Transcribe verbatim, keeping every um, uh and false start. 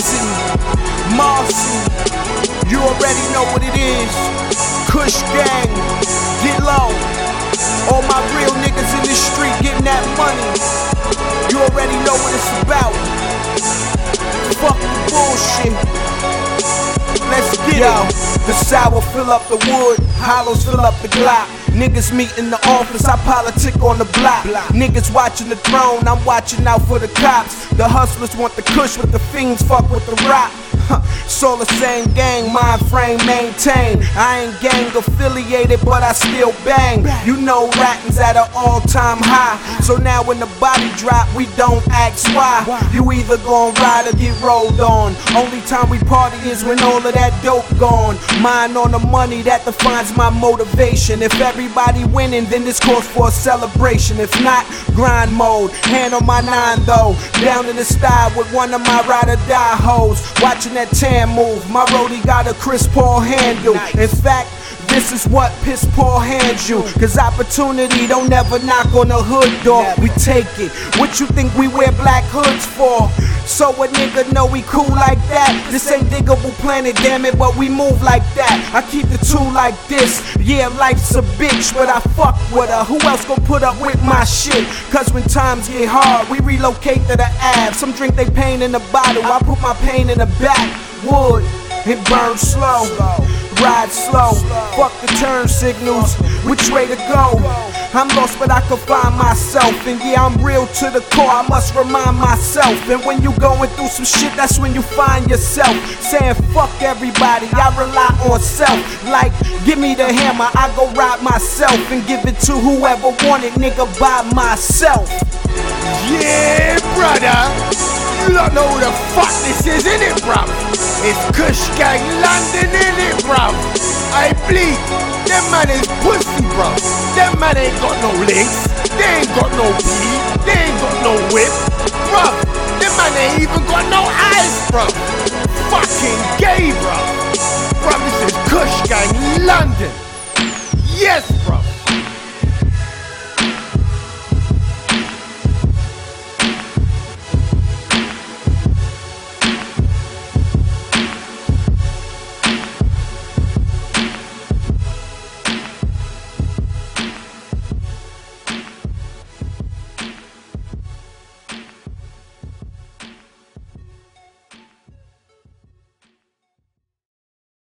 Dizzy, Marcy, you already know what it is. Kush Gang, get low. All my real niggas in the street getting that money. You already know what it's about. Fuck the bullshit. Let's get Yo, it. The sour fill up the wood, hollows fill up the Glock. Niggas meet in the office, I politic on the block. Niggas watching the throne, I'm watching out for the cops. The hustlers want the kush, but the fiends fuck with the rock. It's all the same gang, mind frame maintain. I ain't gang affiliated, but I still bang. You know ratting's at an all-time high. So now when the body drop, we don't ask why. You either gon' ride or get rolled on. Only time we party is when all of that dope gone. Mine on the money, that defines my motivation. If everybody winning, then this calls for a celebration. If not, grind mode. Hand on my nine though. Down in the style with one of my ride or die hoes. Watching that tan move, my roadie got a Chris Paul handle. In fact, this is what piss Paul hands you. Cause opportunity don't never knock on the hood door. We take it. What you think we wear black hoods for? So a nigga know we cool like that. This ain't Diggable Planet, damn it, but we move like that. I keep the two like this. Yeah, life's a bitch, but I fuck with her. Who else gon' put up with my shit? Cause when times get hard, we relocate to the Ave. Some drink they pain in the bottle, I put my pain in the back. Wood, it burns slow. Ride slow, fuck the turn signals, which way to go? I'm lost but I can find myself. And yeah, I'm real to the core, I must remind myself. And when you going through some shit, that's when you find yourself saying fuck everybody, I rely on self. Like, give me the hammer, I go ride myself and give it to whoever want it, nigga, by myself. Yeah, brother, you don't know who the fuck this is, innit, bruv? It's Kush Gang London, innit, bruv? I bleed. Them man is pussy, bruv. Them man ain't got no links. They ain't got no pee. They ain't got no whip, bruv. Them man ain't even got no eyes, bruv. Fucking gay, bruv. Bruv, this is Kush Gang London. Yes, bruv.